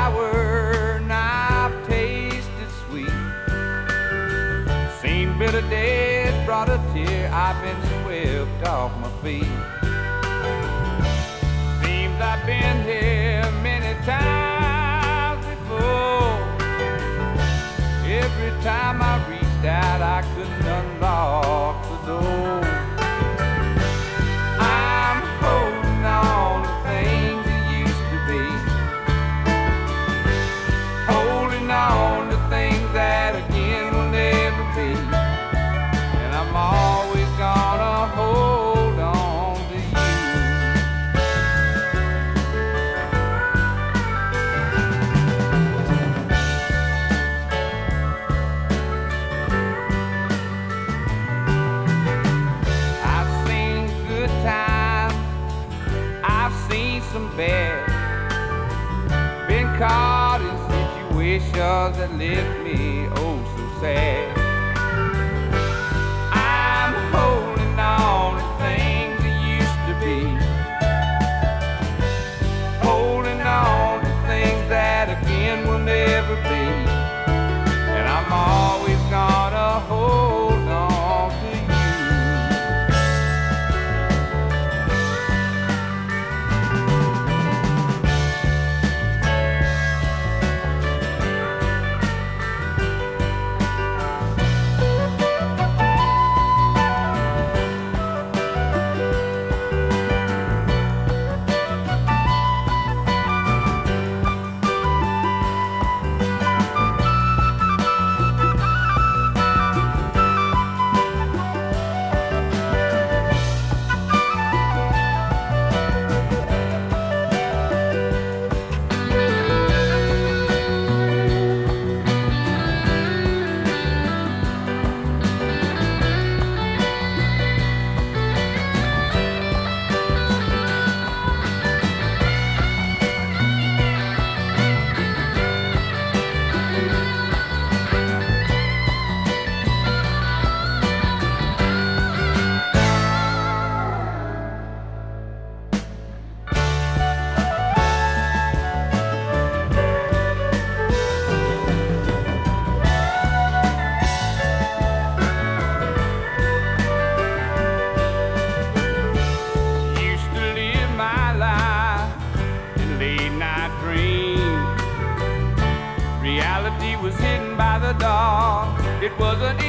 sour, now I've tasted sweet. Seen bitter days, brought a tear, I've been swept off my feet. Seems I've been here many times before. Every time I reached out, I couldn't unlock the door. I'm holding on to things that used to be, holding on to things that again will never be. And I'm always gonna hold on to you. I've seen good times, I've seen some bad, been caught in situations that left me oh so sad. I'm holding on to things that used to be, holding on to things that again will never be. And I'm always gonna hold on to you. Used to live my life in late night dreams. Reality was hidden by the dark. It wasn't